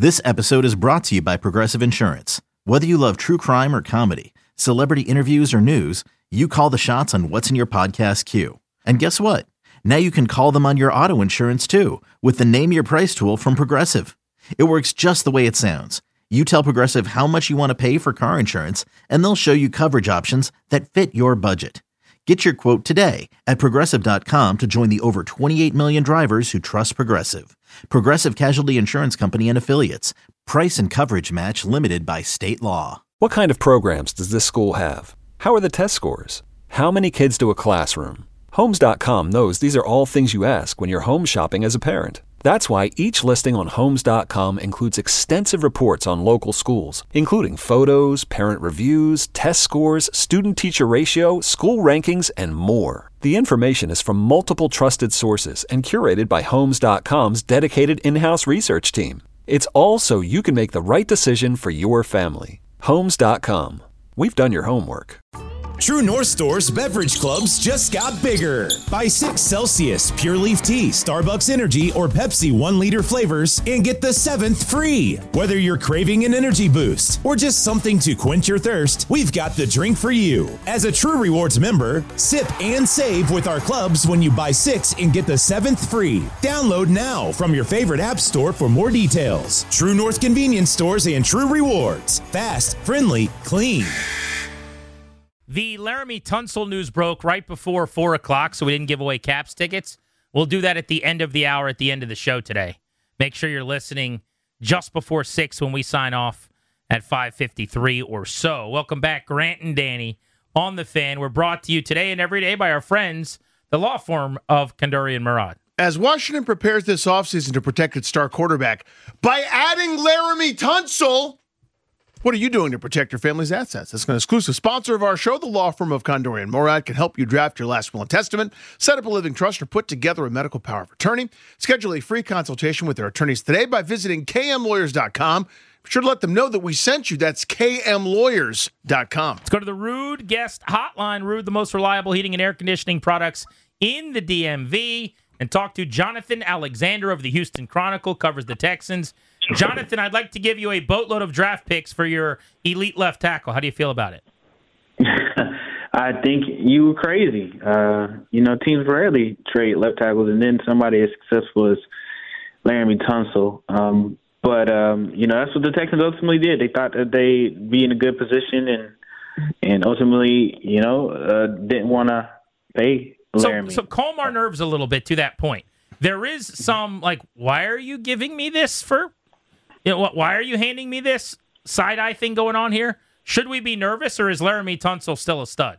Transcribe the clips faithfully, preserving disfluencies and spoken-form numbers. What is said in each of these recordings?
This episode is brought to you by Progressive Insurance. Whether you love true crime or comedy, celebrity interviews or news, you call the shots on what's in your podcast queue. And guess what? Now you can call them on your auto insurance too with the Name Your Price tool from Progressive. It works just the way it sounds. You tell Progressive how much you want to pay for car insurance, and they'll show you coverage options that fit your budget. Get your quote today at Progressive dot com to join the over twenty-eight million drivers who trust Progressive. Progressive Casualty Insurance Company and Affiliates. Price and coverage match limited by state law. What kind of programs does this school have? How are the test scores? How many kids to a classroom? Homes dot com knows these are all things you ask when you're home shopping as a parent. That's why each listing on Homes dot com includes extensive reports on local schools, including photos, parent reviews, test scores, student-teacher ratio, school rankings, and more. The information is from multiple trusted sources and curated by Homes dot com's dedicated in-house research team. It's all so you can make the right decision for your family. Homes dot com. We've done your homework. True North Store's beverage clubs just got bigger. Buy six Celsius, Pure Leaf Tea, Starbucks Energy, or Pepsi one liter flavors and get the seventh free. Whether you're craving an energy boost or just something to quench your thirst, we've got the drink for you. As a True Rewards member, sip and save with our clubs when you buy six and get the seventh free. Download now from your favorite app store for more details. True North Convenience Stores and True Rewards. Fast, friendly, clean. The Laramie Tunsil news broke right before four o'clock, so we didn't give away Caps tickets. We'll do that at the end of the hour, at the end of the show today. Make sure you're listening just before six when we sign off at five fifty-three or so. Welcome back, Grant and Danny, on The Fan. We're brought to you today and every day by our friends, the law firm of Kanduri and Murad. As Washington prepares this offseason to protect its star quarterback by adding Laramie Tunsil, what are you doing to protect your family's assets? That's an exclusive sponsor of our show. The law firm of Kanduri and Murad can help you draft your last will and testament, set up a living trust, or put together a medical power of attorney. Schedule a free consultation with their attorneys today by visiting K M lawyers dot com. Be sure to let them know that we sent you. That's K M lawyers dot com. Let's go to the Ruud Guest Hotline. Ruud, the most reliable heating and air conditioning products in the D M V. And talk to Jonathan Alexander of the Houston Chronicle, covers the Texans. Jonathan, I'd like to give you a boatload of draft picks for your elite left tackle. How do you feel about it? I think you were crazy. Uh, you know, teams rarely trade left tackles, and then somebody as successful as Laramie Tunsil. Um, but, um, you know, that's what the Texans ultimately did. They thought that they'd be in a good position and and ultimately, you know, uh, didn't want to pay Laramie. So, so calm our nerves a little bit to that point. There is some, like, why are you giving me this for? You know, what, why are you handing me this side-eye thing going on here? Should we be nervous, or is Laramie Tunsil still a stud?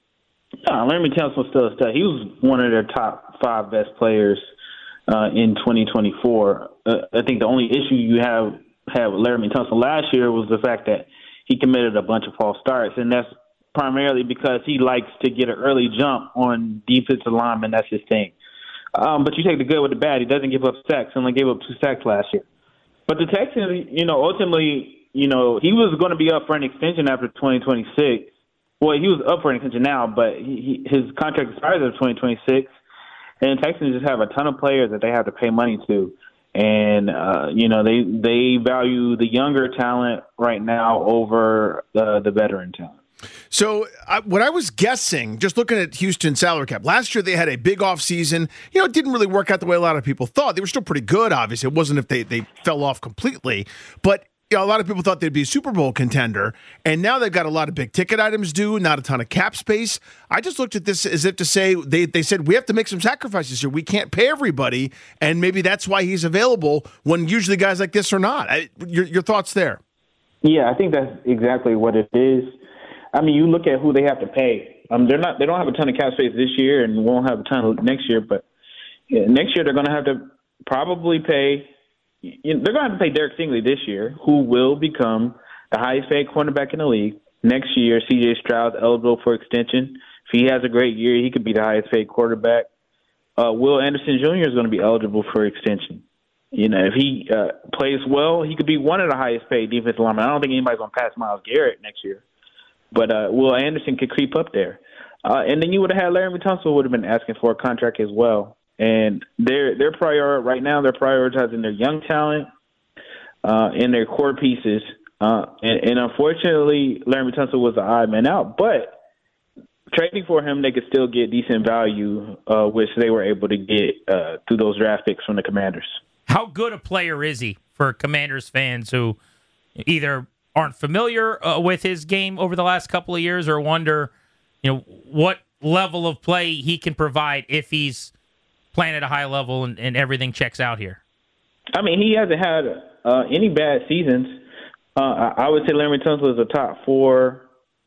No, Laramie Tunsil's still a stud. He was one of their top five best players uh, in twenty twenty-four. Uh, I think the only issue you have had with Laramie Tunsil last year was the fact that he committed a bunch of false starts, and that's primarily because he likes to get an early jump on defensive linemen. That's his thing. Um, but you take the good with the bad. He doesn't give up sacks. Only gave up two sacks last year. But the Texans, you know, ultimately, you know, he was going to be up for an extension after twenty twenty-six. Well, he was up for an extension now, but he, he, his contract expires after twenty twenty-six. And the Texans just have a ton of players that they have to pay money to. And, uh, you know, they they value the younger talent right now over the, the veteran talent. So I, what I was guessing, just looking at Houston's salary cap, last year they had a big offseason. You know, it didn't really work out the way a lot of people thought. They were still pretty good, obviously. It wasn't if they, they fell off completely. But you know, a lot of people thought they'd be a Super Bowl contender. And now they've got a lot of big ticket items due, not a ton of cap space. I just looked at this as if to say, they, they said, we have to make some sacrifices here. We can't pay everybody. And maybe that's why he's available when usually guys like this are not. I, your, your thoughts there? Yeah, I think that's exactly what it is. I mean, you look at who they have to pay. Um, they're not. They don't have a ton of cap space this year, and won't have a ton next year. But yeah, next year they're going to have to probably pay. You know, they're going to have to pay Derek Stingley this year, who will become the highest paid cornerback in the league. Next year, C J Stroud eligible for extension. If he has a great year, he could be the highest paid quarterback. Uh, Will Anderson Junior is going to be eligible for extension. You know, if he uh, plays well, he could be one of the highest paid defensive linemen. I don't think anybody's going to pass Myles Garrett next year. But uh, Will Anderson could creep up there. Uh, and then you would have had Laramie Tunsil would have been asking for a contract as well. And they're, they're prior right now, they're prioritizing their young talent. uh, in their core pieces. Uh, and, and unfortunately, Laremy Tunsil was the odd man out. But trading for him, they could still get decent value, uh, which they were able to get uh, through those draft picks from the Commanders. How good a player is he for Commanders fans who either aren't familiar uh, with his game over the last couple of years or wonder, you know, what level of play he can provide if he's playing at a high level and, and everything checks out here? I mean, he hasn't had uh, any bad seasons. Uh, I, I would say Laremy Tunsil is a top four,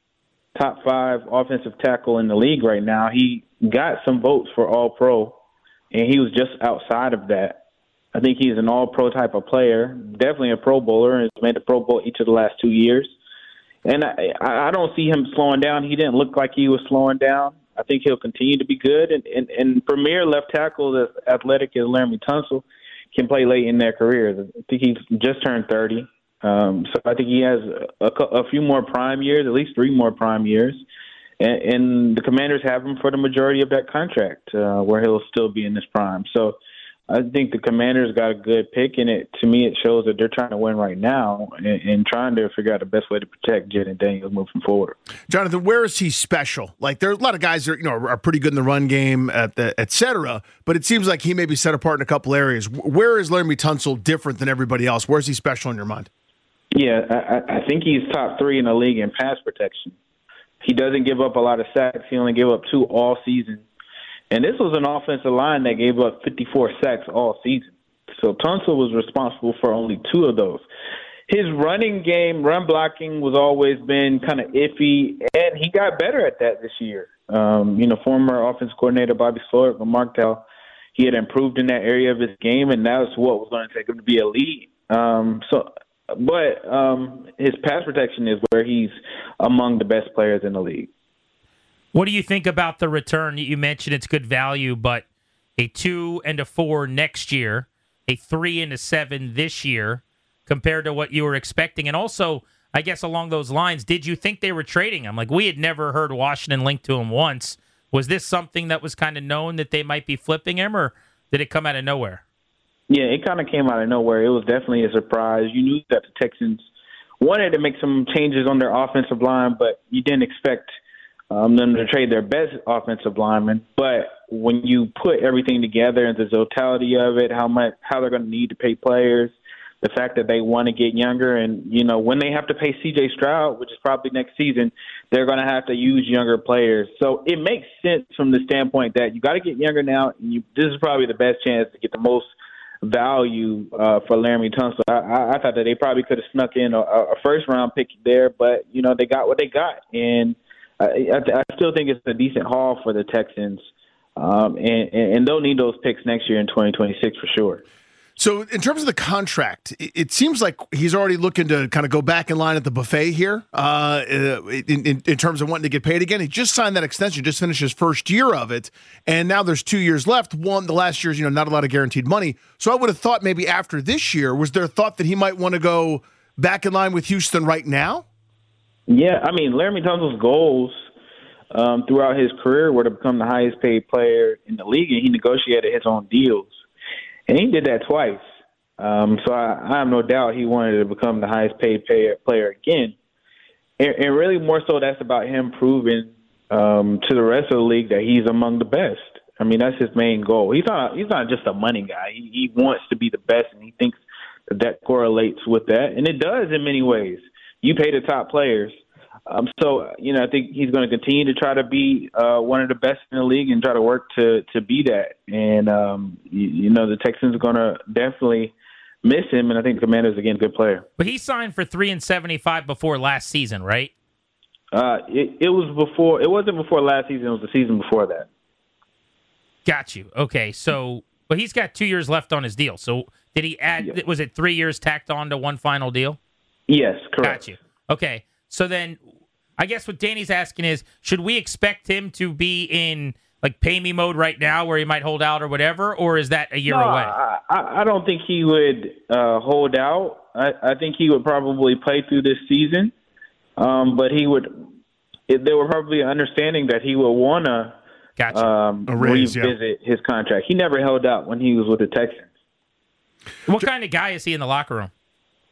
top five offensive tackle in the league right now. He got some votes for All-Pro, and he was just outside of that. I think he's an all-pro type of player, definitely a Pro Bowler, and has made the Pro Bowl each of the last two years. And I, I don't see him slowing down. He didn't look like he was slowing down. I think he'll continue to be good. And, and, and premier left tackle that's athletic as Laremy Tunsil can play late in their careers. I think he's just turned thirty. Um, so I think he has a, a few more prime years, at least three more prime years. And, and the Commanders have him for the majority of that contract, uh, where he'll still be in this prime. So I think the Commanders got a good pick, and it to me it shows that they're trying to win right now and, and trying to figure out the best way to protect Jaden Daniels moving forward. Jonathan, where is he special? Like, there are a lot of guys that you know are pretty good in the run game, at the, et cetera, but it seems like he may be set apart in a couple areas. Where is Laremy Tunsil different than everybody else? Where is he special in your mind? Yeah, I, I think he's top three in the league in pass protection. He doesn't give up a lot of sacks. He only gave up two all season. And this was an offensive line that gave up fifty-four sacks all season. So Tunsil was responsible for only two of those. His running game, run blocking, was always been kind of iffy, and he got better at that this year. Um, you know, former offensive coordinator Bobby Slowick remarked how he had improved in that area of his game, and that was what was going to take him to be elite. Um, so, but um, his pass protection is where he's among the best players in the league. What do you think about the return? You mentioned it's good value, but a two and a four next year, a three and a seven this year, compared to what you were expecting. And also, I guess along those lines, did you think they were trading him? Like, we had never heard Washington link to him once. Was this something that was kind of known that they might be flipping him, or did it come out of nowhere? Yeah, it kind of came out of nowhere. It was definitely a surprise. You knew that the Texans wanted to make some changes on their offensive line, but you didn't expect Um, them to trade their best offensive lineman. But when you put everything together and the totality of it, how much, how they're going to need to pay players, the fact that they want to get younger, and you know when they have to pay C J Stroud, which is probably next season, they're going to have to use younger players. So it makes sense from the standpoint that you got to get younger now. And you, this is probably the best chance to get the most value uh, for Laremy Tunsil. I, I, I thought that they probably could have snuck in a, a first round pick there, but you know they got what they got, and I, I still think it's a decent haul for the Texans, um, and, and they'll need those picks next year in twenty twenty-six for sure. So in terms of the contract, it seems like he's already looking to kind of go back in line at the buffet here uh, in, in, in terms of wanting to get paid again. He just signed that extension, just finished his first year of it, and now there's two years left. One, the last year's, you know, not a lot of guaranteed money. So I would have thought maybe after this year, was there a thought that he might want to go back in line with Houston right now? Yeah, I mean, Laremy Tunsil's goals um, throughout his career were to become the highest paid player in the league, and he negotiated his own deals. And he did that twice. Um, so I, I have no doubt he wanted to become the highest paid player, player again. And, and really more so that's about him proving um, to the rest of the league that he's among the best. I mean, that's his main goal. He's not he's not just a money guy. He, he wants to be the best, and he thinks that that correlates with that. And it does in many ways. You pay the top players. Um, so, you know, I think he's going to continue to try to be uh, one of the best in the league and try to work to, to be that. And, um, you, you know, the Texans are going to definitely miss him, and I think the Commanders, again, good player. But he signed for three and seventy-five before last season, right? Uh, it, it was before. It wasn't before last season. It was the season before that. Got you. Okay, so but he's got two years left on his deal. So did he add? Yeah. Was it three years tacked on to one final deal? Yes, correct. Got you. Okay, so then I guess what Danny's asking is, should we expect him to be in like pay me mode right now, where he might hold out or whatever, or is that a year no, away? I, I don't think he would uh, hold out. I, I think he would probably play through this season, um, but he would. It, there were probably an understanding that he would want to Gotcha. um, raise, revisit yeah. his contract. He never held out when he was with the Texans. What kind of guy is he in the locker room?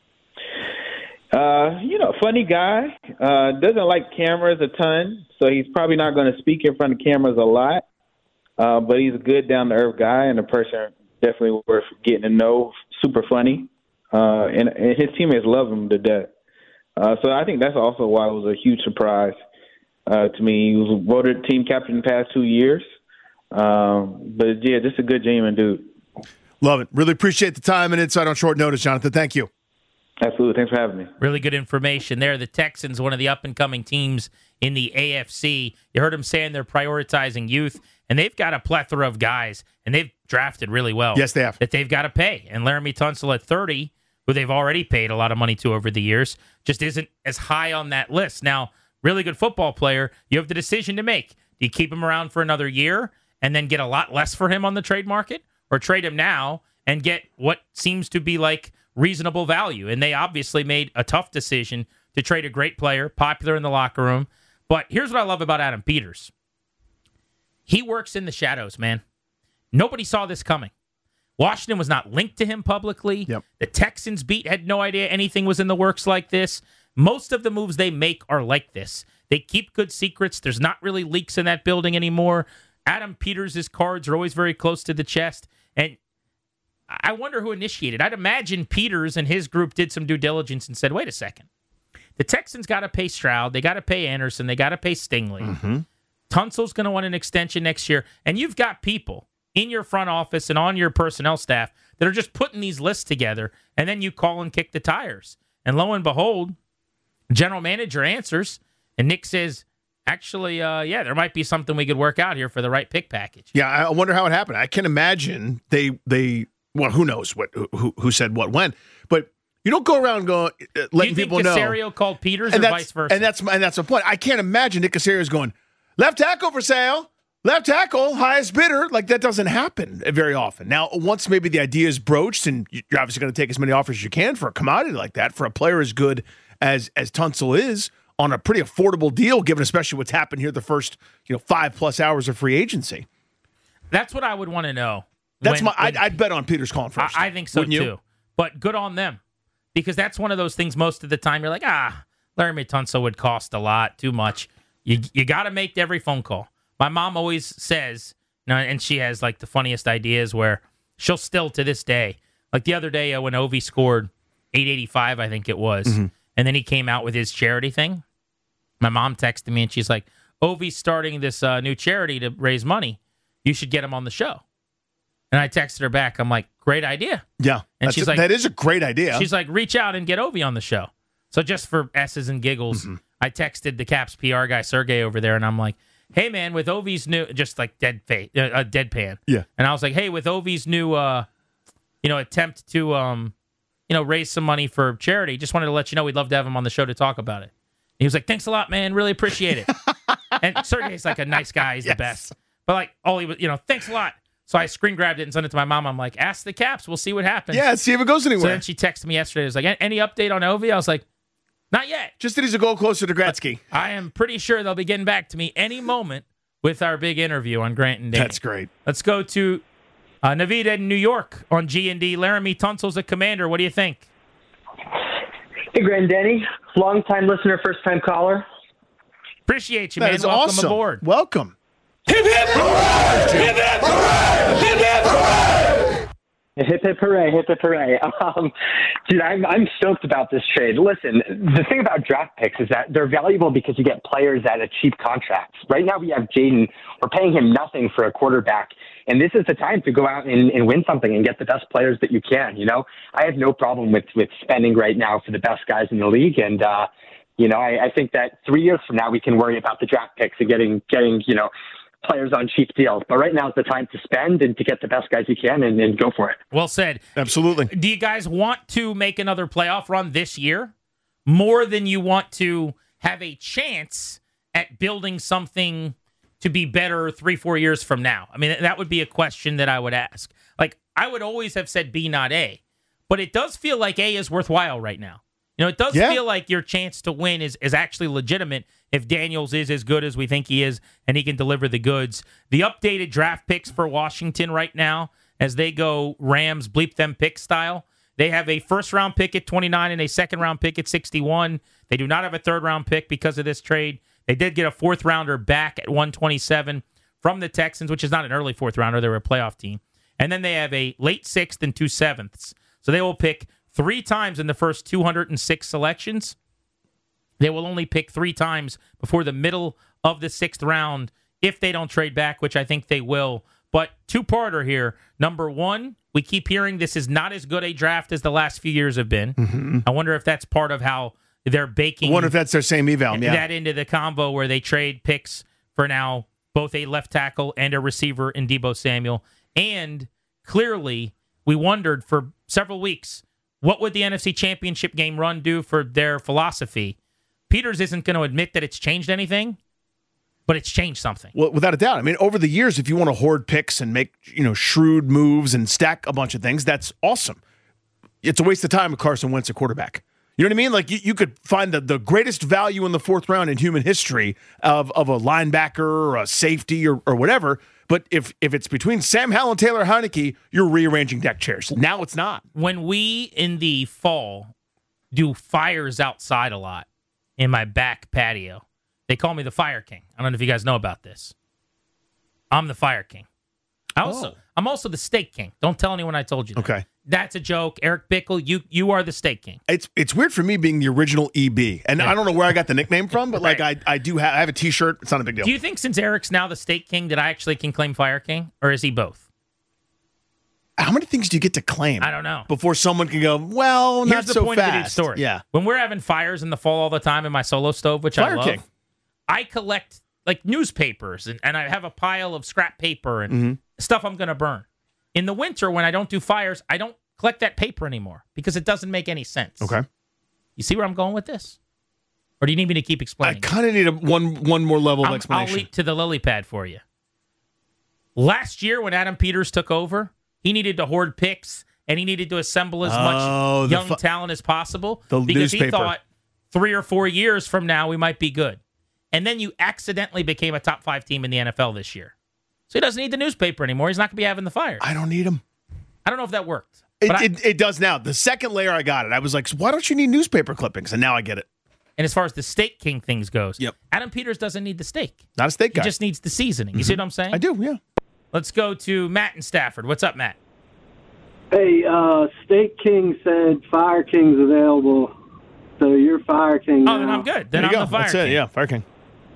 Uh, you know, funny guy. Uh, doesn't like cameras a ton, so he's probably not going to speak in front of cameras a lot. Uh, but he's a good, down-to-earth guy and a person definitely worth getting to know. Super funny, uh, and, and his teammates love him to death. Uh, so I think that's also why it was a huge surprise uh, to me. He was voted team captain the past two years. Um, but, yeah, just a good, genuine dude. Love it. Really appreciate the time and insight on short notice, Jonathan. Thank you. Absolutely. Thanks for having me. Really good information there. The Texans, one of the up-and-coming teams in the A F C. You heard him saying they're prioritizing youth, and they've got a plethora of guys, and they've drafted really well. Yes, they have. That they've got to pay. And Laramie Tunsil at thirty, who they've already paid a lot of money to over the years, just isn't as high on that list. Now, really good football player, you have the decision to make. Do you keep him around for another year and then get a lot less for him on the trade market, or trade him now and get what seems to be like reasonable value? And they obviously made a tough decision to trade a great player, popular in the locker room. But here's what I love about Adam Peters. He works in the shadows, man. Nobody saw this coming. Washington was not linked to him publicly. Yep. The Texans beat had no idea anything was in the works like this. Most of the moves they make are like this. They keep good secrets. There's not really leaks in that building anymore. Adam Peters' cards are always very close to the chest. And I wonder who initiated. I'd imagine Peters and his group did some due diligence and said, wait a second. The Texans got to pay Stroud. They got to pay Anderson. They got to pay Stingley. Mm-hmm. Tunsil's going to want an extension next year. And you've got people in your front office and on your personnel staff that are just putting these lists together, and then you call and kick the tires. And lo and behold, general manager answers, and Nick says, actually, uh, yeah, there might be something we could work out here for the right pick package. Yeah, I wonder how it happened. I can imagine they they well, who knows what who who said what when, but you don't go around going uh, letting Do you people think know. Caserio called Peters and or that's, vice versa? And that's and that's the point. I can't imagine Nick Caserio's going left tackle for sale, left tackle highest bidder. Like that doesn't happen very often. Now, once maybe the idea is broached, and you're obviously going to take as many offers as you can for a commodity like that for a player as good as as Tunsil is, on a pretty affordable deal, given especially what's happened here the first you know five plus hours of free agency. That's what I would want to know. That's when, my. when, I'd, I'd bet on Peters calling first. I, I think so Wouldn't too. you? But good on them, because that's one of those things. Most of the time, you're like, ah, Laramie Tunsil would cost a lot, too much. You you got to make every phone call. My mom always says, you know, and she has like the funniest ideas where she'll still to this day, like the other day uh, when Ovi scored eight eighty-five, I think it was, mm-hmm. and then he came out with his charity thing. My mom texted me and she's like, Ovi's starting this uh, new charity to raise money. You should get him on the show. And I texted her back. I'm like, great idea. Yeah. And she's a, like, that is a great idea. She's like, reach out and get Ovi on the show. So just for S's and giggles, mm-hmm. I texted the Caps P R guy, Sergey, over there, and I'm like, hey, man, with Ovi's new, just like dead face, uh, uh, deadpan. Yeah. And I was like, hey, with Ovi's new, uh, you know, attempt to, um, you know, raise some money for charity, just wanted to let you know we'd love to have him on the show to talk about it. And he was like, thanks a lot, man. Really appreciate it. And Sergey's like a nice guy. He's yes. the best. But like, all he was, you know, thanks a lot. So I screen grabbed it and sent it to my mom. I'm like, ask the Caps. We'll see what happens. Yeah, see if it goes anywhere. So then she texted me yesterday. It was like, any update on Ovi? I was like, not yet. Just that he's a goal closer to Gretzky. But I am pretty sure they'll be getting back to me any moment with our big interview on Grant and Danny. That's great. Let's go to uh, Naveed in New York on G and D. Laramie Tunsil's a commander. What do you think? Hey, Grant and Danny. Long-time listener, first-time caller. Appreciate you, that man. Is Welcome awesome. aboard. Welcome. Hip hip hooray! Hip hip hooray! Hip hip hooray! Hip hip hooray! Hip hip hooray! Um, dude, I'm I'm stoked about this trade. Listen, the thing about draft picks is that they're valuable because you get players at a cheap contract. Right now, we have Jaden. We're paying him nothing for a quarterback, and this is the time to go out and, and win something and get the best players that you can. You know, I have no problem with with spending right now for the best guys in the league, and uh, you know, I, I think that three years from now we can worry about the draft picks and getting getting you know. players on cheap deals. But right now is the time to spend and to get the best guys you can and, and go for it. Well said. Absolutely. Do you guys want to make another playoff run this year more than you want to have a chance at building something to be better three, four years from now? I mean, that would be a question that I would ask. Like, I would always have said B, not A, but it does feel like A is worthwhile right now. You know, it does yeah. feel like your chance to win is, is actually legitimate if Daniels is as good as we think he is and he can deliver the goods. The updated draft picks for Washington right now, as they go Rams bleep them pick style, They have a first-round pick at twenty-nine and a second-round pick at sixty-one. They do not have a third-round pick because of this trade. They did get a fourth-rounder back at one twenty-seven from the Texans, which is not an early fourth-rounder. They were a playoff team. And then they have a late sixth and two sevenths. So they will pick three times in the first two hundred six selections. They will only pick three times before the middle of the sixth round if they don't trade back, which I think they will. But two-parter here. Number one, we keep hearing this is not as good a draft as the last few years have been. Mm-hmm. I wonder if that's part of how they're baking I wonder if that's their same eval, yeah. that into the combo where they trade picks for now both a left tackle and a receiver in Deebo Samuel. And clearly, we wondered for several weeks, what would the N F C Championship game run do for their philosophy? Peters isn't going to admit that it's changed anything, but it's changed something. Well, without a doubt. I mean, over the years, if you want to hoard picks and make, you know, shrewd moves and stack a bunch of things, that's awesome. It's a waste of time with Carson Wentz, a quarterback. You know what I mean? Like, you, you could find the, the greatest value in the fourth round in human history of, of a linebacker or a safety or, or whatever. But if if it's between Sam Howell and Taylor Heineke, you're rearranging deck chairs. Now it's not. When we, in the fall, do fires outside a lot in my back patio, they call me the Fire King. I don't know if you guys know about this. I'm the Fire King. I also, oh. I'm also the Steak King. Don't tell anyone I told you that. Okay. That's a joke. Eric Bickle, you you are the Steak King. It's it's weird for me being the original E B. And yeah. I don't know where I got the nickname from, but like right. I, I do have I have a t-shirt. It's not a big deal. Do you think since Eric's now the Steak King that I actually can claim Fire King? Or is he both? How many things do you get to claim? I don't know. Before someone can go, well, Here's not the so point fast. Of the story. Yeah. When we're having fires in the fall all the time in my solo stove, which Fire I love, King. I collect like newspapers and, and I have a pile of scrap paper and mm-hmm. stuff I'm going to burn. In the winter, when I don't do fires, I don't collect that paper anymore because it doesn't make any sense. Okay. You see where I'm going with this? Or do you need me to keep explaining? I kind of need a one one more level of I'm, explanation. I'll leap to the lily pad for you. Last year, when Adam Peters took over, he needed to hoard picks and he needed to assemble as oh, much young fu- talent as possible the because newspaper. he thought three or four years from now we might be good. And then you accidentally became a top five team in the N F L this year. So he doesn't need the newspaper anymore. He's not going to be having the fires. I don't need him. I don't know if that worked. It, I, it, it does now. The second layer I got it, I was like, why don't you need newspaper clippings? And now I get it. And as far as the Steak King things goes, yep. Adam Peters doesn't need the steak. Not a steak guy. He just needs the seasoning. You mm-hmm. see what I'm saying? I do, yeah. Let's go to Matt in Stafford. What's up, Matt? Hey, uh, Steak King said Fire King's available. So you're Fire King now. Oh, then I'm good. Then I'm go. the Fire That's King. It. Yeah, Fire King.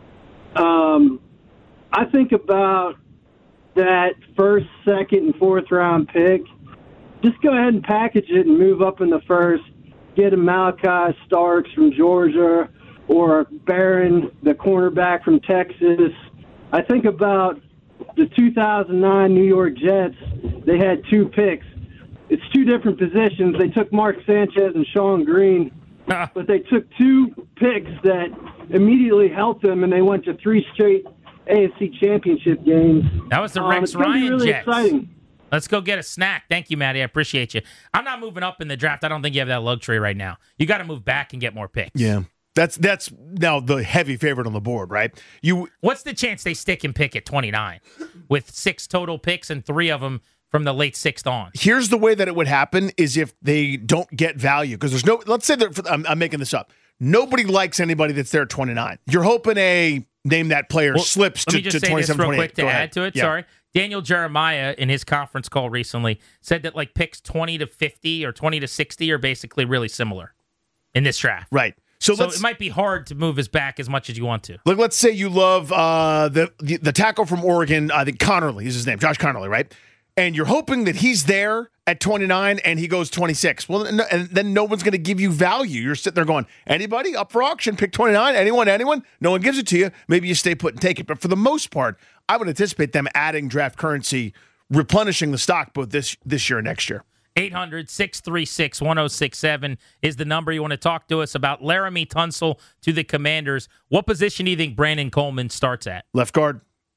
Um, I think about that first, second, and fourth round pick. Just go ahead and package it and move up in the first. Get a Malachi Starks from Georgia or Barron, the cornerback from Texas. I think about the two thousand nine New York Jets. They had two picks. It's two different positions. They took Mark Sanchez and Sean Green, but they took two picks that immediately helped them, and they went to three straight A F C Championship games. That was the um, Rex it's gonna Ryan be really Jets. Exciting. Let's go get a snack. Thank you, Matty. I appreciate you. I'm not moving up in the draft. I don't think you have that luxury right now. You got to move back and get more picks. Yeah. That's that's now the heavy favorite on the board, right? You. What's the chance they stick and pick at twenty-nine with six total picks and three of them from the late sixth on? Here's the way that it would happen is if they don't get value. Because there's no, let's say, I'm, I'm making this up. Nobody likes anybody that's there at twenty-nine. You're hoping a name that player well, slips to, let me just to say twenty-seven, this real twenty-eight. quick to Go add ahead. to it. Yeah. Sorry. Daniel Jeremiah, in his conference call recently, said that like picks twenty to fifty or twenty to sixty are basically really similar in this draft. Right. So, So let's, it might be hard to move his back as much as you want to. Like, let's say you love uh, the, the the tackle from Oregon, I think Connerly is his name, Josh Connerly, right? And you're hoping that he's there at twenty-nine and he goes twenty-six. Well, no, and then no one's going to give you value. You're sitting there going, anybody up for auction, pick twenty-nine, anyone, anyone? No one gives it to you. Maybe you stay put and take it. But for the most part, I would anticipate them adding draft currency, replenishing the stock both this this year and next year. eight hundred, six three six, one oh six seven is the number you want to talk to us about. Laramie Tunsil to the Commanders. What position do you think Brandon Coleman starts at? Left guard.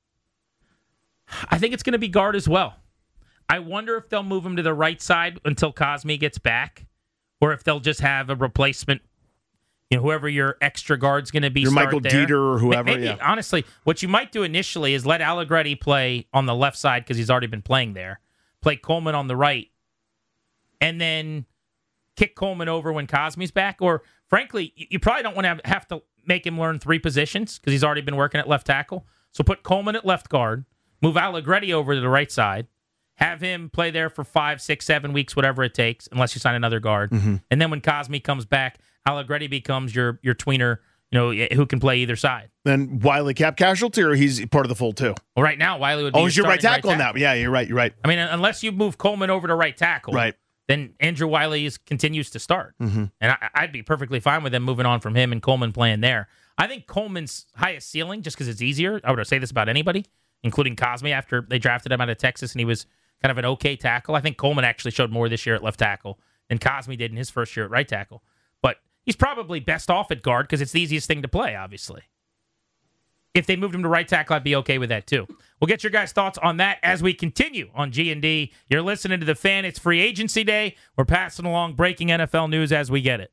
I think it's going to be guard as well. I wonder if they'll move him to the right side until Cosme gets back, or if they'll just have a replacement, you know, whoever your extra guard's going to be. Your Michael there. Dieter or whoever. Maybe, yeah. Honestly, what you might do initially is let Allegretti play on the left side because he's already been playing there. Play Coleman on the right. And then kick Coleman over when Cosme's back, or frankly, you probably don't want to have to make him learn three positions because he's already been working at left tackle. So put Coleman at left guard, move Allegretti over to the right side, have him play there for five, six, seven weeks, whatever it takes, unless you sign another guard. Mm-hmm. And then when Cosme comes back, Allegretti becomes your your tweener, you know, who can play either side. Then Wiley cap casualty, or he's part of the fold too? Well, right now, Wiley would be Oh, he's your right tackle, right tackle now. Yeah, you're right. You're right. I mean, unless you move Coleman over to right tackle, right, then Andrew Wiley is, continues to start. Mm-hmm. And I, I'd be perfectly fine with them moving on from him and Coleman playing there. I think Coleman's highest ceiling, just because it's easier, I would say this about anybody, including Cosme after they drafted him out of Texas and he was kind of an okay tackle. I think Coleman actually showed more this year at left tackle than Cosme did in his first year at right tackle. But he's probably best off at guard because it's the easiest thing to play, obviously. If they moved him to right tackle, I'd be okay with that too. We'll get your guys' thoughts on that as we continue on G and D. You're listening to The Fan. It's free agency day. We're passing along breaking N F L news as we get it.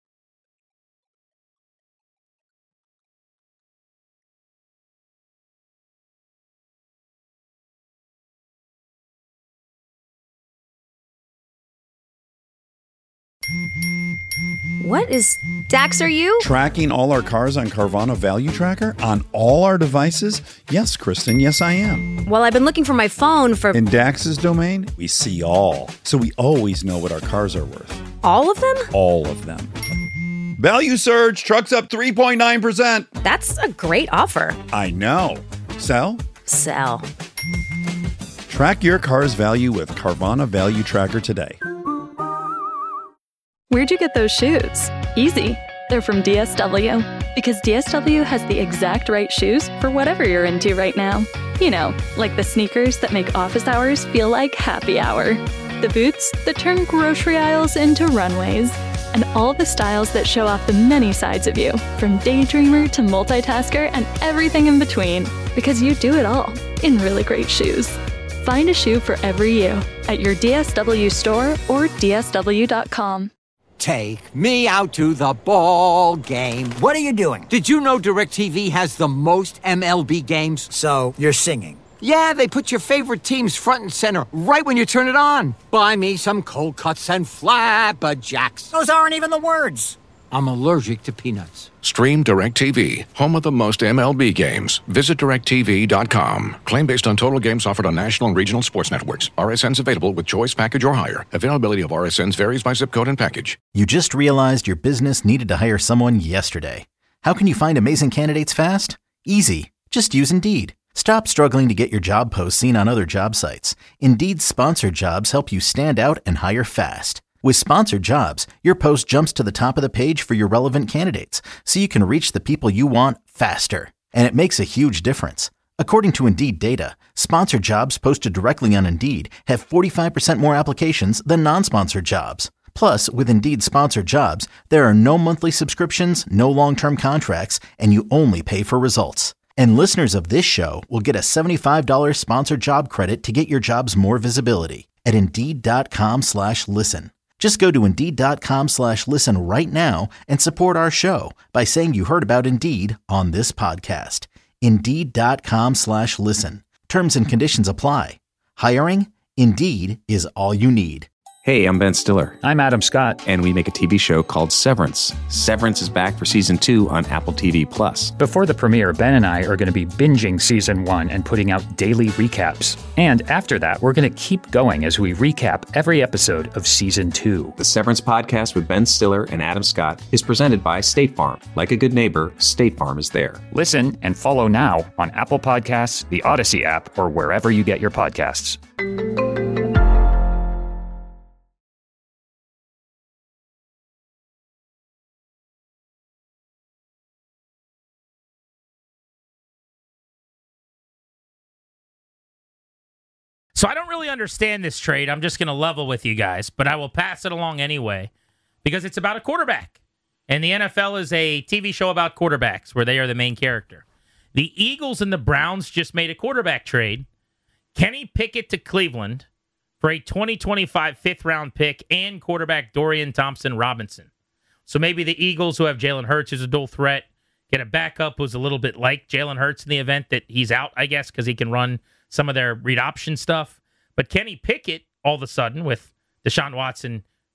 What is... Dax, are you? Tracking all our cars on Carvana Value Tracker? On all our devices? Yes, Kristen, yes I am. Well, I've been looking for my phone for... In Dax's domain, we see all. So we always know what our cars are worth. All of them? All of them. Value surge! Trucks up three point nine percent! That's a great offer. I know. Sell? Sell. Track your car's value with Carvana Value Tracker today. Where'd you get those shoes? Easy. They're from D S W. Because D S W has the exact right shoes for whatever you're into right now. You know, like the sneakers that make office hours feel like happy hour. The boots that turn grocery aisles into runways. And all the styles that show off the many sides of you, from daydreamer to multitasker and everything in between. Because you do it all in really great shoes. Find a shoe for every you at your D S W store or D S W dot com. Take me out to the ball game. What are you doing? Did you know DirecTV has the most M L B games? So, you're singing? Yeah, they put your favorite teams front and center right when you turn it on. Buy me some cold cuts and flapjacks. Those aren't even the words. I'm allergic to peanuts. Stream DirecTV, home of the most M L B games. Visit direct T V dot com. Claim based on total games offered on national and regional sports networks. R S Ns available with choice package or higher. Availability of R S Ns varies by zip code and package. You just realized your business needed to hire someone yesterday. How can you find amazing candidates fast? Easy. Just use Indeed. Stop struggling to get your job posts seen on other job sites. Indeed's sponsored jobs help you stand out and hire fast. With sponsored jobs, your post jumps to the top of the page for your relevant candidates, so you can reach the people you want faster. And it makes a huge difference. According to Indeed data, sponsored jobs posted directly on Indeed have forty-five percent more applications than non-sponsored jobs. Plus, with Indeed sponsored jobs, there are no monthly subscriptions, no long-term contracts, and you only pay for results. And listeners of this show will get a seventy-five dollars sponsored job credit to get your jobs more visibility at Indeed.com slash listen. Just go to Indeed.com slash listen right now and support our show by saying you heard about Indeed on this podcast. Indeed.com slash listen. Terms and conditions apply. Hiring? Indeed is all you need. Hey, I'm Ben Stiller. I'm Adam Scott. And we make a T V show called Severance. Severance is back for season two on Apple T V Plus. Before the premiere, Ben and I are going to be binging season one and putting out daily recaps. And after that, we're going to keep going as we recap every episode of season two. The Severance podcast with Ben Stiller and Adam Scott is presented by State Farm. Like a good neighbor, State Farm is there. Listen and follow now on Apple Podcasts, the Odyssey app, or wherever you get your podcasts. So I don't really understand this trade. I'm just going to level with you guys, but I will pass it along anyway because it's about a quarterback. And the N F L is a T V show about quarterbacks where they are the main character. The Eagles and the Browns just made a quarterback trade. Kenny Pickett to Cleveland for a twenty twenty-five fifth-round pick and quarterback Dorian Thompson-Robinson. So maybe the Eagles, who have Jalen Hurts as a dual threat, get a backup who's a little bit like Jalen Hurts in the event that he's out, I guess, because he can run some of their read option stuff. But Kenny Pickett, all of a sudden, with Deshaun Watson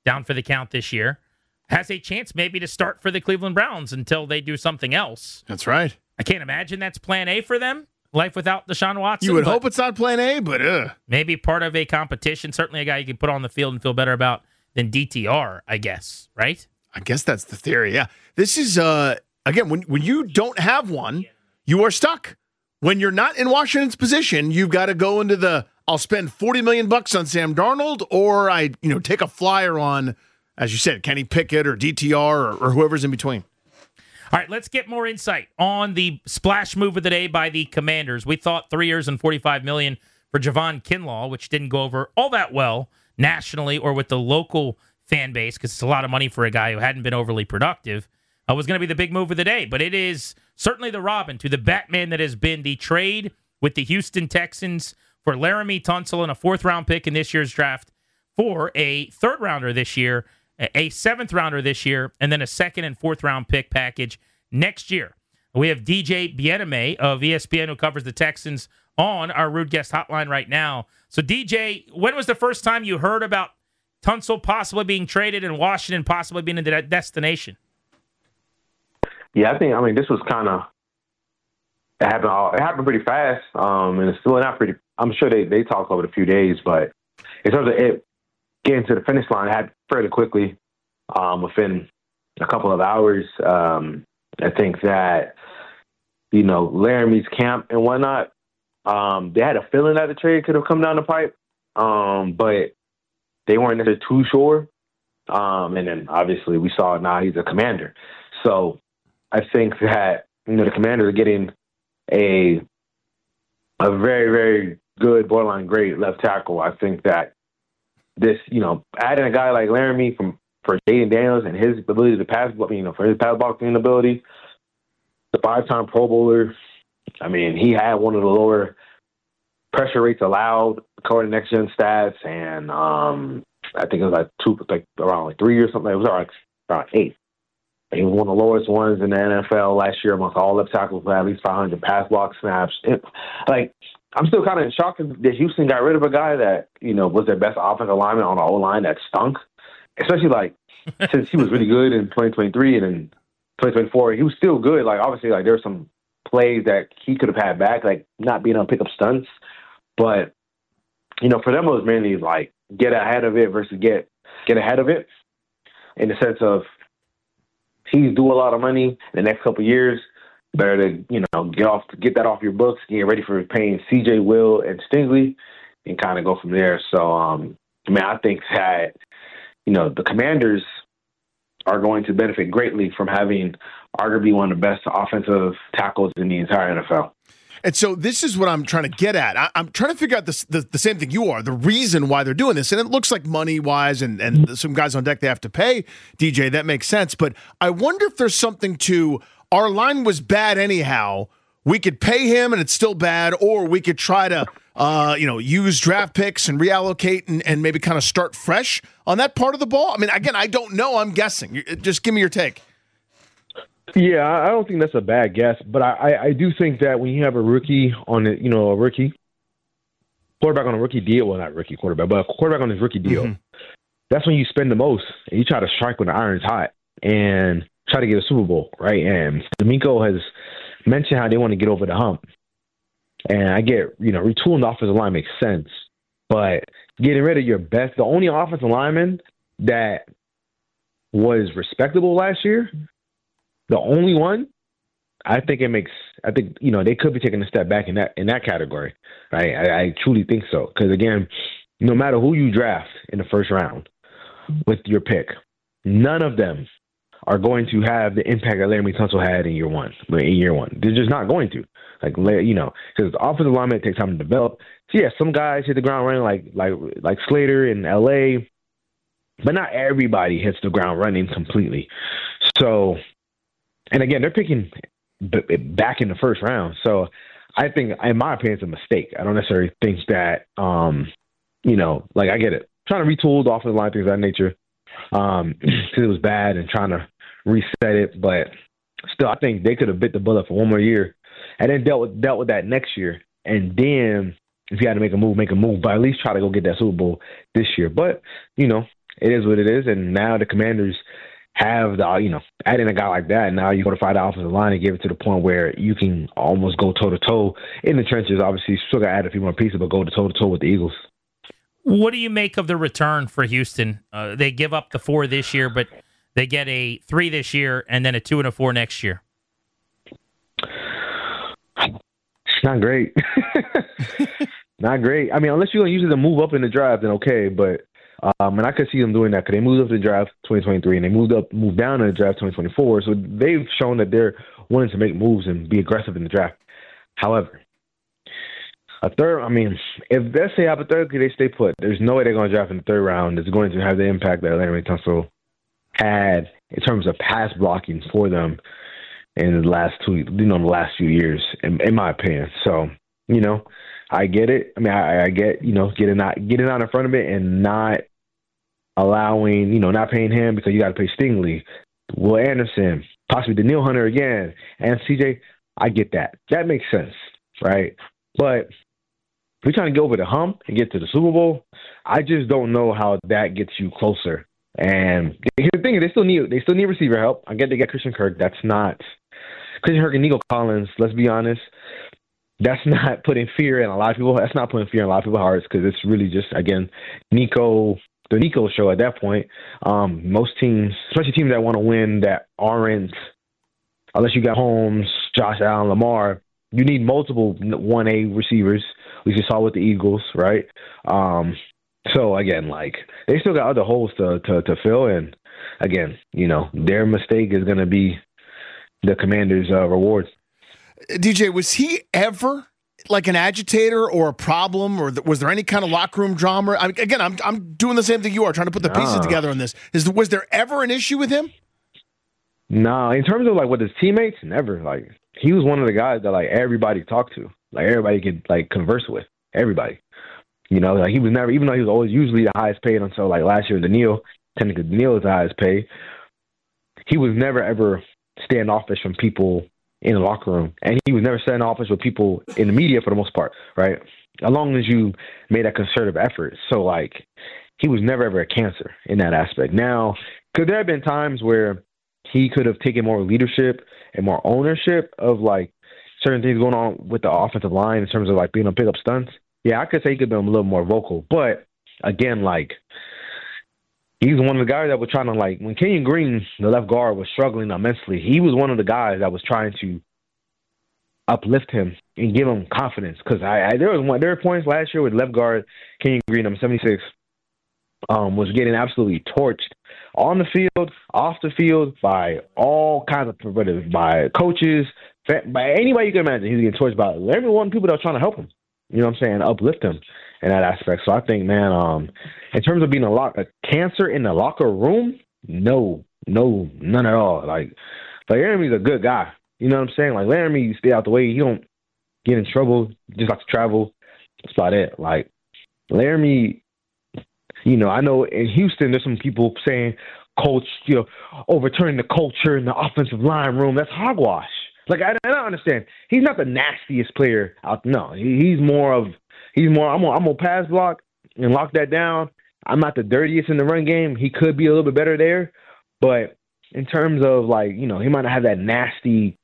down for the count this year, has a chance maybe to start for the Cleveland Browns until they do something else. That's right. I can't imagine that's plan A for them, life without Deshaun Watson. You would hope it's not plan A, but uh. maybe part of a competition. Certainly a guy you can put on the field and feel better about than D T R, I guess, right? I guess that's the theory, yeah. This is, uh, again, when, when you don't have one, you are stuck. When you're not in Washington's position, you've got to go into the, I'll spend forty million bucks on Sam Darnold, or I, you know, take a flyer on, as you said, Kenny Pickett or D T R or, or whoever's in between. All right, let's get more insight on the splash move of the day by the Commanders. We thought three years and forty-five million dollars for Javon Kinlaw, which didn't go over all that well nationally or with the local fan base, because it's a lot of money for a guy who hadn't been overly productive, uh, was going to be the big move of the day. But it is certainly the Robin to the Batman that has been the trade with the Houston Texans for Laramie Tunsil and a fourth-round pick in this year's draft for a third-rounder this year, a seventh-rounder this year, and then a second- and fourth-round pick package next year. We have D J Bieneme of E S P N who covers the Texans on our Rude Guest hotline right now. So, D J, when was the first time you heard about Tunsil possibly being traded and Washington possibly being in that destination? Yeah, I think, I mean, this was kind of, it happened all, it happened pretty fast, um, and it's still not pretty, I'm sure they, they talked over a few days, but in terms of it getting to the finish line, it happened fairly quickly, um, within a couple of hours. Um, I think that, you know, Laramie's camp and whatnot, um, they had a feeling that the trade could have come down the pipe, um, but they weren't necessarily too sure. Um, and then obviously we saw now he's a Commander. So I think that, you know, the Commanders are getting a a very, very good, borderline great left tackle. I think that this, you know, adding a guy like Laramie from for Jaden Daniels and his ability to pass, you know, for his pass blocking ability, the five-time Pro Bowler, I mean, he had one of the lower pressure rates allowed according to Next Gen Stats, and um, I think it was like two, like around like three or something. It was around, around eight. He was one of the lowest ones in the N F L last year amongst all left tackles with at least five hundred pass block snaps. It, like, I'm still kind of shocked that Houston got rid of a guy that, you know, was their best offensive lineman on the O-line that stunk. Especially, like, since he was really good in twenty twenty-three and in twenty twenty-four, he was still good. Like, obviously, like, there's some plays that he could have had back, like not being able to pick up stunts. But, you know, for them, it was mainly, like, get ahead of it versus get get ahead of it in the sense of he's due a lot of money in the next couple of years. Better to, you know, get off get that off your books, get ready for paying C J Will and Stingley and kind of go from there. So, um, I mean, I think that, you know, the Commanders are going to benefit greatly from having arguably one of the best offensive tackles in the entire N F L. And so this is what I'm trying to get at. I, I'm trying to figure out this, the, the same thing you are, the reason why they're doing this. And it looks like money-wise and, and some guys on deck they have to pay, D J, that makes sense. But I wonder if there's something to our line was bad anyhow. We could pay him and it's still bad, or we could try to uh, you know, use draft picks and reallocate and, and maybe kind of start fresh on that part of the ball. I mean, again, I don't know. I'm guessing. Just give me your take. Yeah, I don't think that's a bad guess, but I, I, I do think that when you have a rookie on it, you know, a rookie quarterback on a rookie deal, well, not rookie quarterback, but a quarterback on his rookie deal, mm-hmm. that's when you spend the most and you try to strike when the iron's hot and try to get a Super Bowl, right? And D'Amico has mentioned how they want to get over the hump. And I get, you know, retooling the offensive line makes sense, but getting rid of your best, the only offensive lineman that was respectable last year, the only one, I think it makes, I think, you know, they could be taking a step back in that in that category. Right? I, I truly think so. Because, again, no matter who you draft in the first round with your pick, none of them are going to have the impact that Laramie Tunsil had in year one. In year one, they're just not going to. Like, you know, because the offensive lineman takes time to develop. So, yeah, some guys hit the ground running like like like Slater in L A, but not everybody hits the ground running completely. So, and again, they're picking b- back in the first round. So I think, in my opinion, it's a mistake. I don't necessarily think that, um, you know, like I get it. Trying to retool the offensive line, things of that nature, um, because it was bad and trying to reset it. But still, I think they could have bit the bullet for one more year and then dealt with, dealt with that next year. And then if you had to make a move, make a move, but at least try to go get that Super Bowl this year. But, you know, it is what it is. And now the Commanders have the, you know, adding a guy like that. Now you fortify the offensive line and give it to the point where you can almost go toe to toe in the trenches. Obviously, still got to add a few more pieces, but go to toe to toe with the Eagles. What do you make of the return for Houston? Uh, they give up the four this year, but they get a three this year and then a two and a four next year. It's not great. Not great. I mean, unless you're going to use it to move up in the draft, then okay. But um, and I could see them doing that because they moved up to the draft twenty twenty-three and they moved up, moved down in the draft twenty twenty-four. So they've shown that they're willing to make moves and be aggressive in the draft. However, a third. I mean, if let's say hypothetically they stay put, there's no way they're going to draft in the third round. It's going to have the impact that Laremy Tunsil had in terms of pass blocking for them in the last two, you know, the last few years, in, in my opinion. So, you know, I get it. I mean, I, I get, you know, getting out, getting out in front of it and not allowing, you know, not paying him because you got to pay Stingley, Will Anderson, possibly Daniil Hunter again, and C J. I get that. That makes sense, right? But if you're trying to get over the hump and get to the Super Bowl, I just don't know how that gets you closer. And here's the thing: they still need they still need receiver help. I get they get Christian Kirk. That's not Christian Kirk and Nico Collins. Let's be honest. That's not putting fear in a lot of people. That's not putting fear in a lot of people's hearts because it's really just, again, Nico, the Nico show at that point. Um, most teams, especially teams that want to win that aren't, unless you got Holmes, Josh Allen, Lamar, you need multiple one A receivers. We just saw with the Eagles, right? Um, so, again, like, they still got other holes to, to, to fill. And, again, you know, their mistake is going to be the Commanders' uh, rewards. D J, was he ever like an agitator or a problem, or th- was there any kind of locker room drama? I mean, again, I'm I'm doing the same thing you are, trying to put the pieces Nah. together on this. Is was there ever an issue with him? No, in terms of like with his teammates, never. Like he was one of the guys that like everybody talked to, like everybody could like converse with, everybody. You know, like he was never, even though he was always usually the highest paid until like last year, Daniil. Technically, Daniil is the highest paid. He was never ever standoffish from people in the locker room, and he was never standoffish with people in the media for the most part, right? As long as you made that concerted effort. So, like, he was never ever a cancer in that aspect. Now, could there have been times where he could have taken more leadership and more ownership of, like, certain things going on with the offensive line in terms of, like, being able to pick up stunts? Yeah, I could say he could have been a little more vocal. But, again, like, he's one of the guys that was trying to, like, when Kenyon Green, the left guard, was struggling immensely, he was one of the guys that was trying to uplift him and give him confidence. Because I, I there was one, there were points last year with left guard Kenyon Green, number seventy-six, um, was getting absolutely torched on the field, off the field, by all kinds of perspectives, by coaches, by anybody you can imagine. He was getting torched by everyone, people that were trying to help him. You know what I'm saying? Uplift him in that aspect. So I think, man, um, in terms of being a, lock, a cancer in the locker room, no, no, none at all. Like, like Laramie's a good guy. You know what I'm saying? Like, Laramie, you stay out the way. You don't get in trouble. You just like to travel. That's about it. Like, Laramie, you know, I know in Houston there's some people saying, coach, you know, overturning the culture in the offensive line room. That's hogwash. Like, I, I don't understand. He's not the nastiest player out. No, he, he's more of, he's more, I'm going I'm to pass block and lock that down. I'm not the dirtiest in the run game. He could be a little bit better there. But in terms of, like, you know, he might not have that nastiness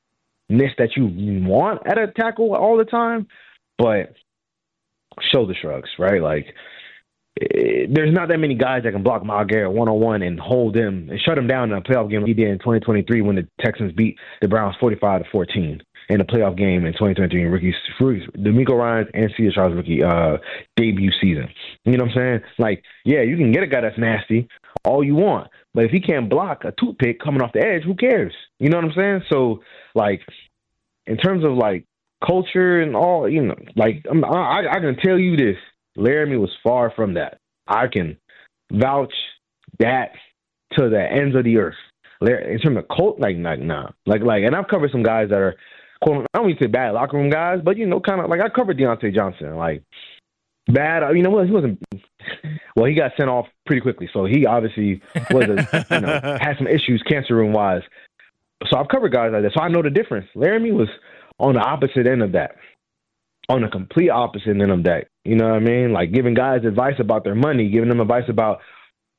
that you want at a tackle all the time. But shoulder shrugs, right? Like, it, there's not that many guys that can block Myles Garrett one-on-one and hold him and shut him down in a playoff game like he did in twenty twenty-three when the Texans beat the Browns forty-five to fourteen in a playoff game in twenty twenty-three in rookie, DeMeco Ryans and C J Stroud's rookie uh, debut season. You know what I'm saying? Like, yeah, you can get a guy that's nasty all you want, but if he can't block a toothpick coming off the edge, who cares? You know what I'm saying? So, like, in terms of, like, culture and all, you know, like, I'm, I, I can tell you this. Laramie was far from that. I can vouch that to the ends of the earth. In terms of cult, like, like, nah. Like, like, and I've covered some guys that are, quote, I don't even say bad locker room guys, but, you know, kind of, like, I covered Deontay Johnson. Like, bad, you know, well, he wasn't, well, he got sent off pretty quickly, so he obviously was, a, you know, had some issues cancer room-wise. So I've covered guys like that, so I know the difference. Laramie was on the opposite end of that. On the complete opposite end of that. You know what I mean? Like, giving guys advice about their money, giving them advice about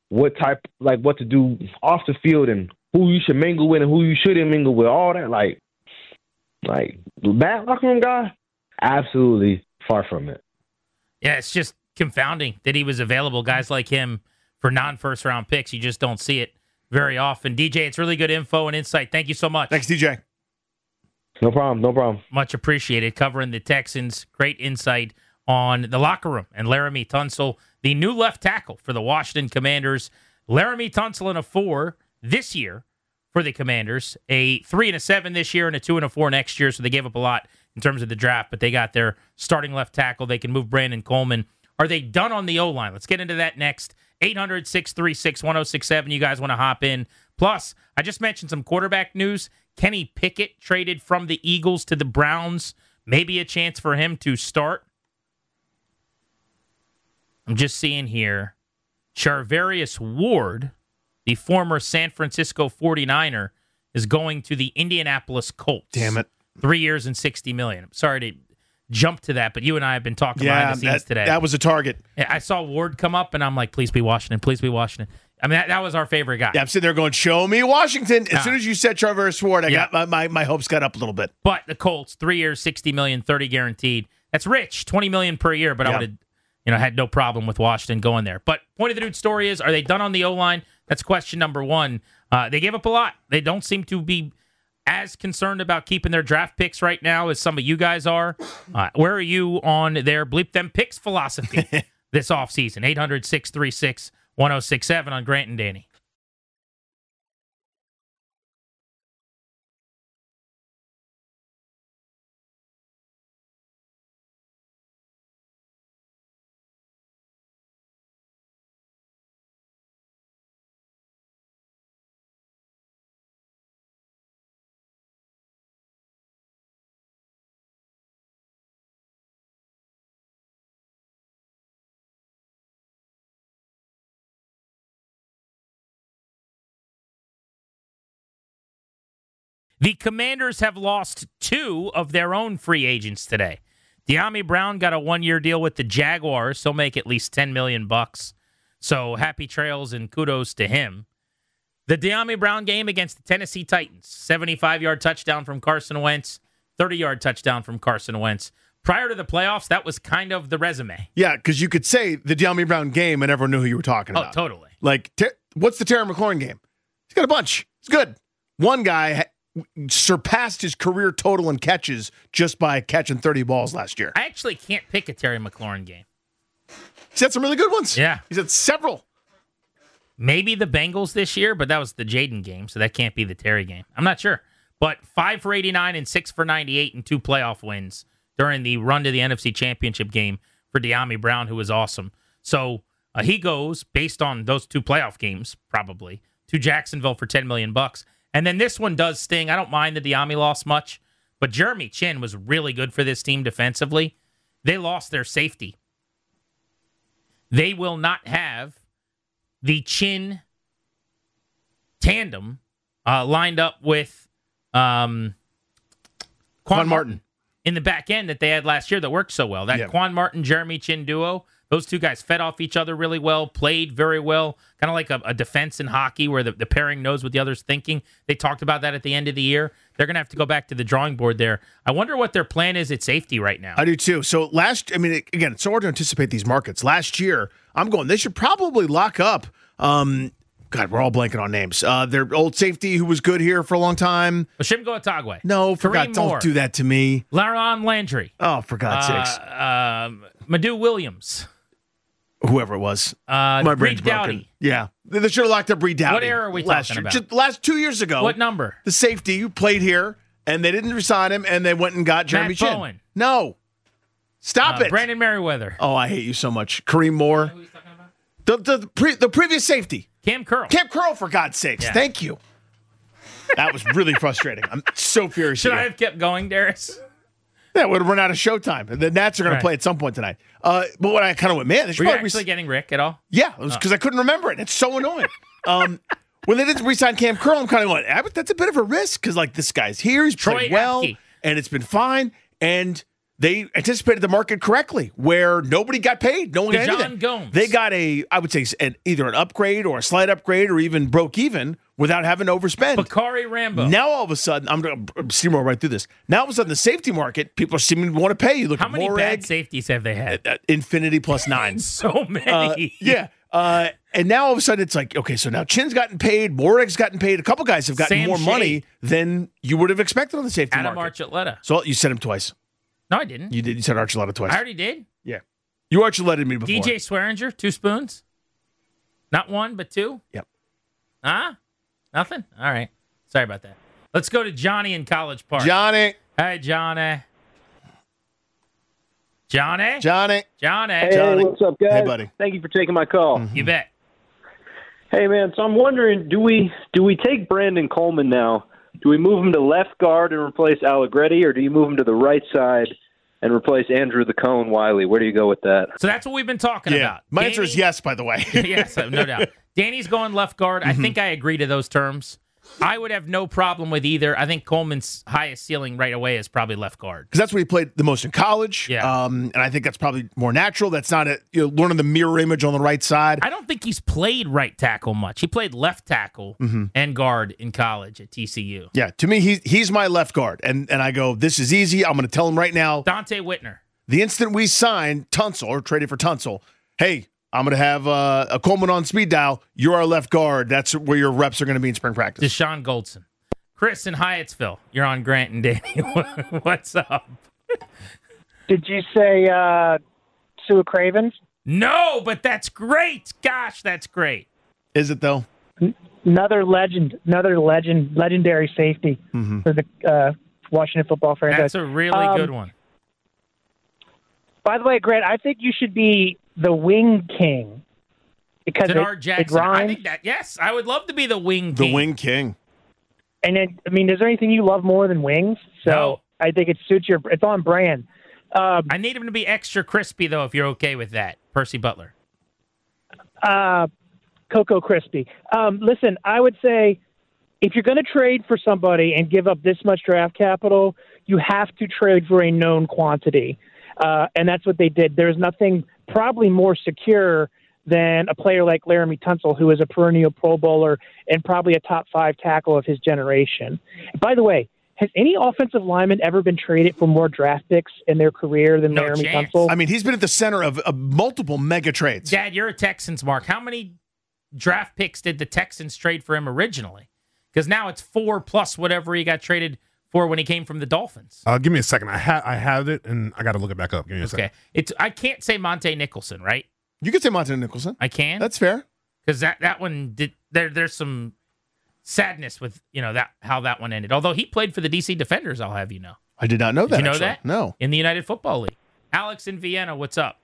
what type, like what to do off the field and who you should mingle with and who you shouldn't mingle with, all that. Like, like that locker room guy, absolutely far from it. Yeah, it's just confounding that he was available. Guys like him for non-first round picks, you just don't see it very often. D J, it's really good info and insight. Thank you so much. Thanks, D J. No problem, no problem. Much appreciated. Covering the Texans. Great insight on the locker room. And Laramie Tunsil, the new left tackle for the Washington Commanders. Laramie Tunsil in a four this year for the Commanders. A three and a seven this year and a two and a four next year. So they gave up a lot in terms of the draft, but they got their starting left tackle. They can move Brandon Coleman. Are they done on the O-line? Let's get into that next. eight hundred, six three six, one oh six seven. You guys want to hop in. Plus, I just mentioned some quarterback news. Kenny Pickett traded from the Eagles to the Browns. Maybe a chance for him to start. I'm just seeing here. Charvarius Ward, the former San Francisco forty-niner, is going to the Indianapolis Colts. Damn it. Three years and sixty million dollars. I'm sorry to jump to that, but you and I have been talking Yeah, behind the scenes that, today. that was a target. I saw Ward come up, and I'm like, please be Washington, please be Washington. I mean, that, that was our favorite guy. Yeah, I'm sitting there going, show me Washington. As Ah. soon as you said Charvarius Ward, I Yeah. got my, my, my hopes got up a little bit. But the Colts, three years, sixty million dollars, thirty guaranteed. That's rich, twenty million dollars per year, but I Yeah. would have you know, had no problem with Washington going there. But point of the dude story is, are they done on the O-line? That's question number one. Uh, they gave up a lot. They don't seem to be as concerned about keeping their draft picks right now as some of you guys are. Uh, where are you on their bleep them picks philosophy this offseason? eight hundred, six three six, one oh six seven on Grant and Danny. The Commanders have lost two of their own free agents today. De'Ami Brown got a one-year deal with the Jaguars. He'll make at least ten million bucks. So happy trails and kudos to him. The De'Ami Brown game against the Tennessee Titans. seventy-five-yard touchdown from Carson Wentz. thirty-yard touchdown from Carson Wentz. Prior to the playoffs, that was kind of the resume. Yeah, because you could say the De'Ami Brown game and everyone knew who you were talking Oh, about. totally. Like, ter- what's the Terry McLaurin game? He's got a bunch. It's good. One guy ha- surpassed his career total in catches just by catching thirty balls last year. I actually can't pick a Terry McLaurin game. He's had some really good ones. Yeah. He's had several. Maybe the Bengals this year, but that was the Jaden game, so that can't be the Terry game. I'm not sure. But five for eighty-nine and six for ninety-eight and two playoff wins during the run to the N F C Championship game for De'Ami Brown, who was awesome. So uh, he goes, based on those two playoff games, probably, to Jacksonville for ten million bucks. And then this one does sting. I don't mind the De'Ami loss much, but Jeremy Chin was really good for this team defensively. They lost their safety. They will not have the Chin tandem uh, lined up with um, Quan, Quan Martin. Martin in the back end that they had last year that worked so well. That Yeah. Quan Martin, Jeremy Chin duo, those two guys fed off each other really well, played very well, kind of like a, a defense in hockey where the, the pairing knows what the other's thinking. They talked about that at the end of the year. They're going to have to go back to the drawing board there. I wonder what their plan is at safety right now. I do too. So last, I mean, again, it's so hard to anticipate these markets. Last year, I'm going, they should probably lock up. Um, God, we're all blanking on names. Uh, their old safety who was good here for a long time. Oshimgo Otagwe. No, for Kareem God, don't Moore. do that to me. Laron Landry. Oh, for God's Uh, sakes. um, Madu Williams. Whoever it was. Uh, My brain's Reed broken. Dowdy. Yeah. They they should have locked up Reed Dowdy. What era are we last talking year. about? Just last two years ago. What number? The safety who played here, and they didn't resign him, and they went and got Jeremy Matt Chin. Bowen. No. Stop Uh, it. Brandon Merriweather. Oh, I hate you so much. Kareem Moore. The, the, the, pre, the previous safety. Cam Curl. Cam Curl, for God's sakes. Yeah. Thank you. That was really frustrating. I'm so furious. Should at I you. have kept going, Darius? Yeah, would have run out of showtime. The Nats are going Right. to play at some point tonight. Uh, but what I kind of went, man, they should Were you probably actually res- getting Rick at all? yeah, it was because I couldn't remember it. It's so annoying. Um, when they didn't re-sign Cam Curl, I'm kind of going, Abbott, that's a bit of a risk because like this guy's here, he's Troy played well, Apke. and it's been fine. And they anticipated the market correctly, where nobody got paid. No one got Dijon anything. Gomes. They got a, I would say, an, either an upgrade or a slight upgrade or even broke even without having to overspend. Bakari Rambo. Now all of a sudden, I'm going to steamroll right through this. Now all of a sudden, the safety market, people are seeming to want to pay. You look How at many Morag, bad safeties have they had? uh, Infinity plus nine. So many. Uh, yeah. Uh, and now all of a sudden, it's like, okay, so now Chin's gotten paid, Morag's gotten paid. A couple guys have gotten Sam more Shade. money than you would have expected on the safety Adam market. Archuleta. So you said him twice. No, I didn't. You did. You said Archuleta twice. I already did. Yeah. You Archuleted me before. D J Swearinger, two spoons. Not one, but two? Yep. Huh? Nothing? All right. Sorry about that. Let's go to Johnny in College Park. Johnny. Hey, Johnny. Johnny? Johnny. Johnny. Hey, Johnny. what's up, guys? Hey, buddy. Thank you for taking my call. You bet. Hey, man. So I'm wondering, do we do we take Brandon Coleman now? Do we move him to left guard and replace Allegretti, or do you move him to the right side and replace Andrew the Cone Wiley? Where do you go with that? So that's what we've been talking Yeah. about. My Danny- answer is yes, by the way. Yes, no doubt. Danny's going left guard. I think I agree to those terms. I would have no problem with either. I think Coleman's highest ceiling right away is probably left guard. Because that's what he played the most in college. Yeah. Um, and I think that's probably more natural. That's not a, you know, learning the mirror image on the right side. I don't think he's played right tackle much. He played left tackle Mhm. and guard in college at T C U. Yeah, to me, he, he's my left guard. And, and I go, this is easy. I'm going to tell him right now. Dante Whitner. The instant we sign Tunsil or traded for Tunsil, hey, I'm going to have uh, a Coleman on speed dial. You're our left guard. That's where your reps are going to be in spring practice. Deshaun Goldson. Chris in Hyattsville. You're on Grant and Danny. What's up? Did you say uh, Sua Craven? No, but that's great. Gosh, that's great. Is it, though? Another legend, another legend, legendary safety Mhm. for the uh, Washington football franchise. That's a really Um, good one. By the way, Grant, I think you should be the wing king because it, Denard it Jackson. I rhymes. think that, yes, I would love to be the wing The king. wing king. And it, I mean, is there anything you love more than wings? So No. I think it suits your. It's on brand. Um, I need him to be extra crispy, though, if you're okay with that. Percy Butler. uh, Cocoa Crispy. Um, listen, I would say if you're going to trade for somebody and give up this much draft capital, you have to trade for a known quantity. Uh, and that's what they did. There's nothing probably more secure than a player like Laramie Tunsil, who is a perennial Pro Bowler and probably a top five tackle of his generation. By the way, has any offensive lineman ever been traded for more draft picks in their career than No Laramie chance. Tunsil? I mean, he's been at the center of, of multiple mega trades. Dad, you're a Texans mark. How many draft picks did the Texans trade for him originally? Because now it's four plus whatever he got traded for when he came from the Dolphins. Uh, give me a second. I ha- I have it, and I got to look it back up. Give me a Okay. second. It's I can't say Monte Nicholson, right? You could say Monte Nicholson. I can. That's fair. Because that, that one did there there's some sadness with, you know, that how that one ended. Although he played for the D C Defenders, I'll have you know. I did not know Did that. you know actually. that? No. In the United Football League. Alex in Vienna, what's up?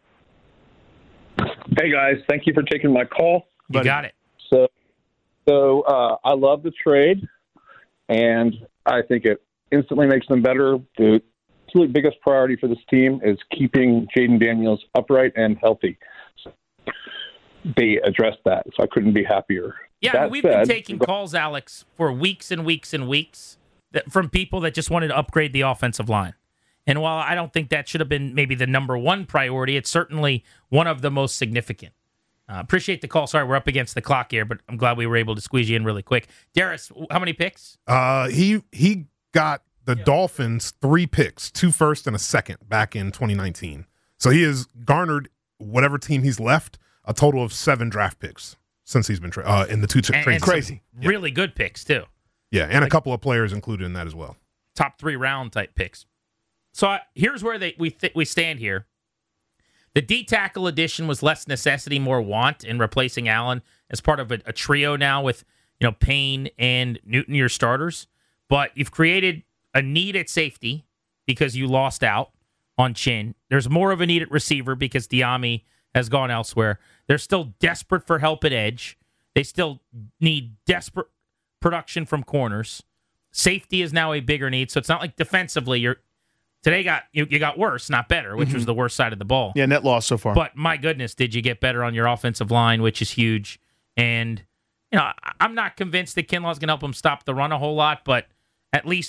Hey guys, thank you for taking my call. You Buddy. got it. So, so uh, I love the trade, and I think it instantly makes them better. The absolute biggest priority for this team is keeping Jaden Daniels upright and healthy. So they addressed that, so I couldn't be happier. Yeah, That we've said, been taking calls, Alex, for weeks and weeks and weeks that, from people that just wanted to upgrade the offensive line. And while I don't think that should have been maybe the number one priority, it's certainly one of the most significant. Uh, appreciate the call. Sorry, we're up against the clock here, but I'm glad we were able to squeeze you in really quick. Darius, how many picks? Uh, he he got the Dolphins three picks, two first and a second back in twenty nineteen. So he has garnered whatever team he's left a total of seven draft picks since he's been tra- uh, in the two tra- And- trades. and some Really good picks, too. Yeah, and a couple of players included in that as well. Top three round type picks. So I, here's where they we th- we stand here. The D tackle addition was less necessity, more want, in replacing Allen as part of a, a trio now with, you know, Payne and Newton, your starters. But you've created a need at safety because you lost out on Chin. There's more of a need at receiver because Diami has gone elsewhere. They're still desperate for help at edge. They still need desperate production from corners. Safety is now a bigger need, so it's not like defensively you're today got you, you got worse, not better, which Mhm. was the worst side of the ball. Yeah, net loss so far. But my goodness, did you get better on your offensive line, which is huge. And you know, I- I'm not convinced that Kinlaw's going to help him stop the run a whole lot, but at least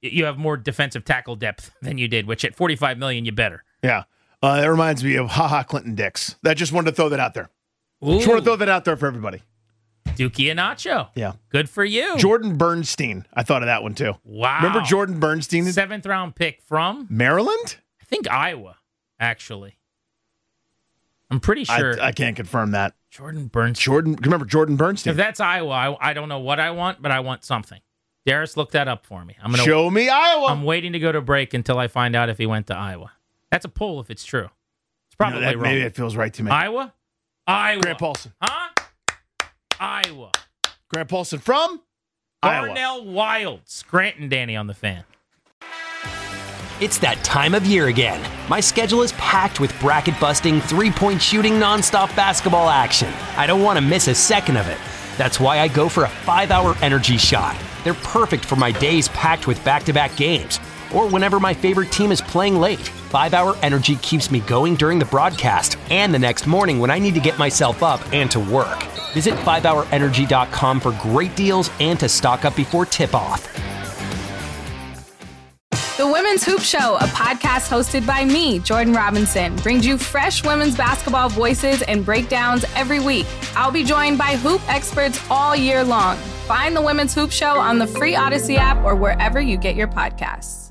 you have more defensive tackle depth than you did, which at forty-five million dollars, you better. Yeah. Uh, that reminds me of Ha Ha Clinton Dix. I just wanted to throw that out there. Ooh. Just want to throw that out there for everybody. Dookie and Nacho. Yeah. Good for you. Jordan Bernstein. I thought of that one too. Wow. Remember Jordan Bernstein? Seventh round pick from? Maryland? I think Iowa, actually. I'm pretty sure. I, I can't confirm that. Jordan Bernstein. Jordan. Remember Jordan Bernstein? If that's Iowa, I, I don't know what I want, but I want something. Darius, look that up for me. I'm gonna Show me Iowa. I'm waiting to go to break until I find out if he went to Iowa. That's a poll if it's true. It's probably You know, that, wrong. Maybe it feels right to me. Iowa? Iowa. Grant Paulson. Huh? Iowa. Grant Paulson from Darnell Wilds. Grant and Danny on the Fan. It's that time of year again. My schedule is packed with bracket-busting, three-point shooting, nonstop basketball action. I don't want to miss a second of it. That's why I go for a five-hour energy shot. They're perfect for my days packed with back-to-back games, or whenever my favorite team is playing late. five-hour energy keeps me going during the broadcast and the next morning when I need to get myself up and to work. Visit five hour energy dot com for great deals and to stock up before tip-off. The Women's Hoop Show, a podcast hosted by me, Jordan Robinson, brings you fresh women's basketball voices and breakdowns every week. I'll be joined by hoop experts all year long. Find the Women's Hoop Show on the free Odyssey app or wherever you get your podcasts.